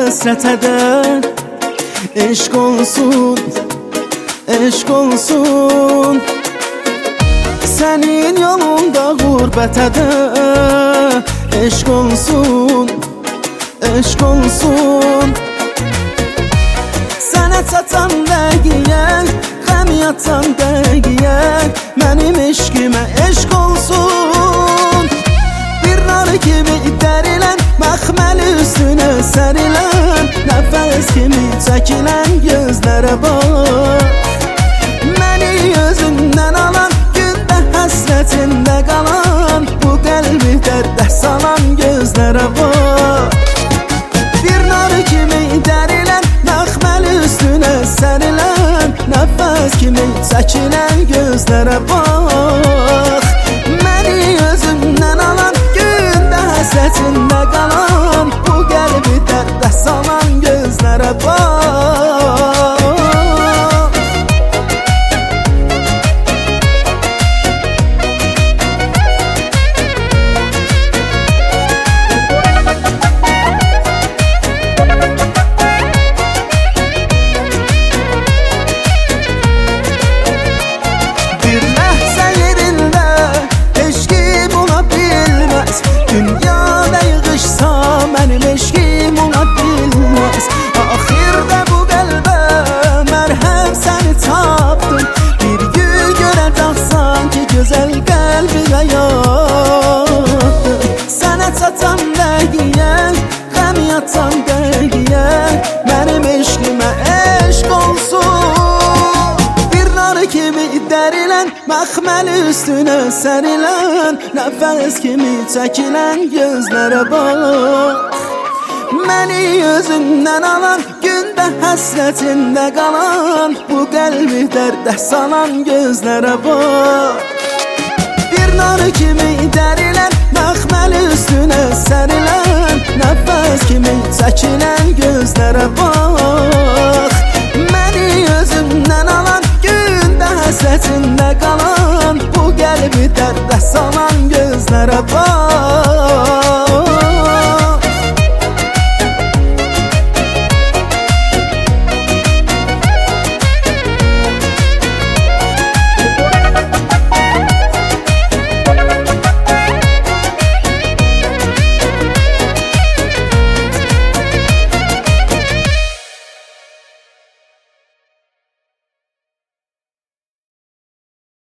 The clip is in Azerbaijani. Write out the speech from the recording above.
həsrət edər. Eşq olsun, eşq olsun, sənin yolunda qürbət edər. Eşq olsun, eşq olsun, sənə çatan dəqiyə, qəm yatan dəqiyə, mənim eşqimə eşq olsun. Bir nar kimi dərilən, məxməli üstünə sərilən, nəfəs kimi çəkilən gözlərə bax. Məni özündən alan, gündə həsrətində qalan, bu qəlbi dərdə salan gözlərə bax. Bir nar kimi dərilən, məxməli üstünə sərilən, nəfəs kimi çəkilən gözlərə bax. Məni özündən alan, gündə həsrətində qalan, bu qəlbi dərdə salan gözlərə bax. Dünyada yığışsa mənim eşqim ola bilməz. Axirdə bu qəlbə mərhəm səni tapdım. Bir gün görəcəksən ki, gözəl qəlbi həyatdır. Sənə çatan dəqiyə, qəm yatan dəqiyə, mənim eşqimə eşq olsun. Bir nar kimi dərilən, məxməli üstünə sərilən, nəfəs kimi çəkilən gözlərə bax. Məni özündən alan, gündə həsrətində qalan, bu qəlbi dərdə salan gözlərə bax. Bir nar kimi dərilən, məxməli üstünə sərilən, nəfəs kimi çəkilən gözlərə bax. Məni özündən alan, gündə həsrətində qalan, bu qəlbi dərdə salan gözlərə bax.